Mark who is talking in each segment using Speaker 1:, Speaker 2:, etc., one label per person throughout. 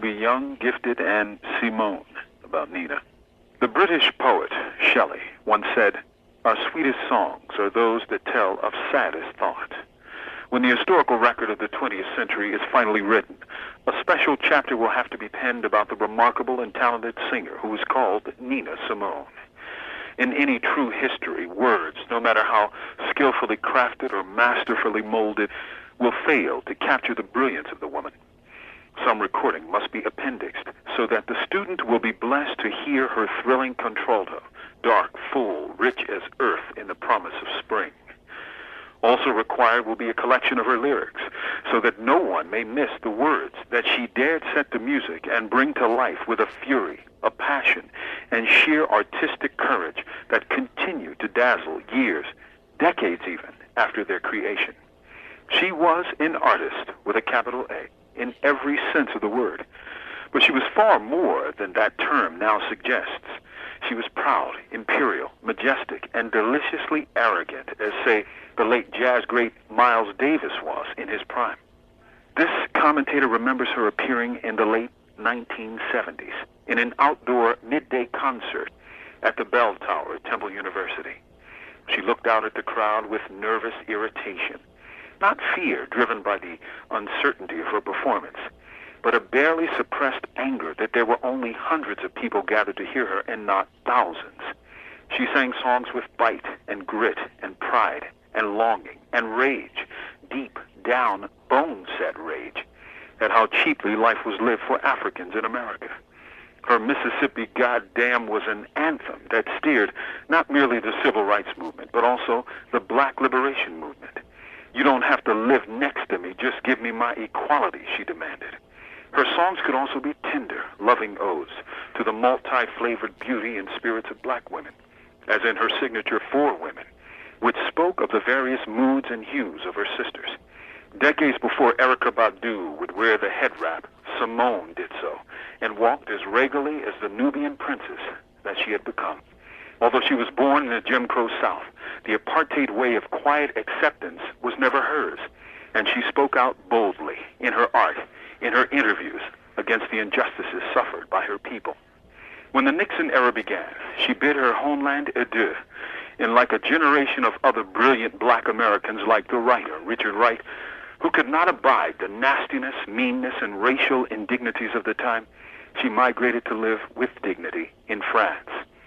Speaker 1: be young, gifted, and Simone about Nina. The British poet Shelley once said, "Our sweetest songs are those that tell of saddest thought." When the historical record of the 20th century is finally written, a special chapter will have to be penned about the remarkable and talented singer who was called Nina Simone. In any true history, words, no matter how skillfully crafted or masterfully molded, will fail to capture the brilliance of the woman. Some recording must be appendixed so that the student will be blessed to hear her thrilling contralto, dark, full, rich as earth in the promise of spring. Also required will be a collection of her lyrics, so that no one may miss the words that she dared set to music and bring to life with a fury, a passion, and sheer artistic courage that continue to dazzle years, decades even, after their creation. She was an artist with a capital A, in every sense of the word. But she was far more than that term now suggests. She was proud, imperial, majestic, and deliciously arrogant, as, say, the late jazz great Miles Davis was in his prime. This commentator remembers her appearing in the late 1970s in an outdoor midday concert at the Bell Tower at Temple University. She looked out at the crowd with nervous irritation, not fear driven by the uncertainty of her performance, but a barely suppressed anger that there were only hundreds of people gathered to hear her and not thousands. She sang songs with bite and grit and pride and longing and rage, deep down, bone-set rage, at how cheaply life was lived for Africans in America. Her Mississippi Goddamn was an anthem that steered not merely the civil rights movement, but also the black liberation movement. "You don't have to live next to me, just give me my equality," she demanded. Her songs could also be tender, loving odes to the multi-flavored beauty and spirits of black women, as in her signature For Women, which spoke of the various moods and hues of her sisters. Decades before Erykah Badu would wear the head wrap, Simone did so, and walked as regally as the Nubian princess that she had become. Although she was born in the Jim Crow South, the apartheid way of quiet acceptance was never hers, and she spoke out boldly in her art, in her interviews, against the injustices suffered by her people. When the Nixon era began, she bid her homeland adieu, and like a generation of other brilliant black Americans like the writer Richard Wright, who could not abide the nastiness, meanness, and racial indignities of the time, she migrated to live with dignity in France.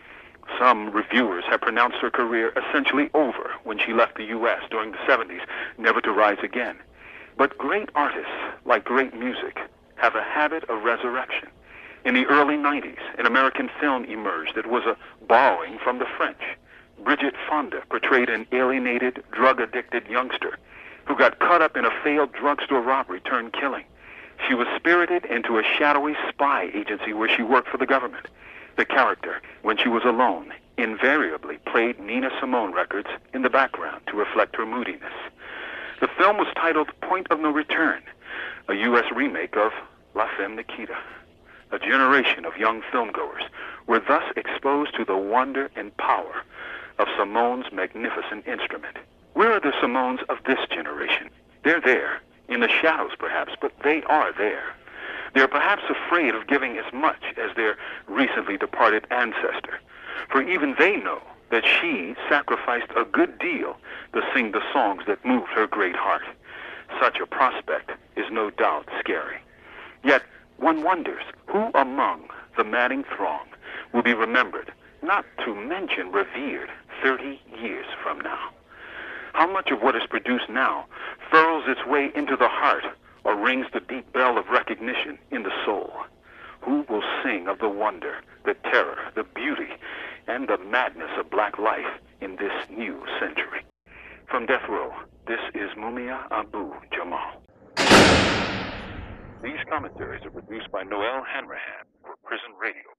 Speaker 1: Some reviewers have pronounced her career essentially over when she left the U.S. during the 70s, never to rise again. But great artists, like great music, have a habit of resurrection. In the early 90s, an American film emerged that was a borrowing from the French. Bridget Fonda portrayed an alienated, drug-addicted youngster who got caught up in a failed drugstore robbery turned killing. She was spirited into a shadowy spy agency where she worked for the government. The character, when she was alone, invariably played Nina Simone records in the background to reflect her moodiness. The film was titled Point of No Return, a U.S. remake of La Femme Nikita. A generation of young filmgoers were thus exposed to the wonder and power of Simone's magnificent instrument. Where are the Simones of this generation? They're there, in the shadows perhaps, but they are there. They're perhaps afraid of giving as much as their recently departed ancestor, for even they know that she sacrificed a good deal to sing the songs that moved her great heart. Such a prospect is no doubt scary. Yet one wonders who among the madding throng will be remembered, not to mention revered, 30 years from now. How much of what is produced now furrows its way into the heart or rings the deep bell of recognition in the soul? Who will sing of the wonder, the terror, the beauty, and the madness of black life in this new century? From Death Row, this is Mumia Abu Jamal. These commentaries are produced by Noel Hanrahan for Prison Radio.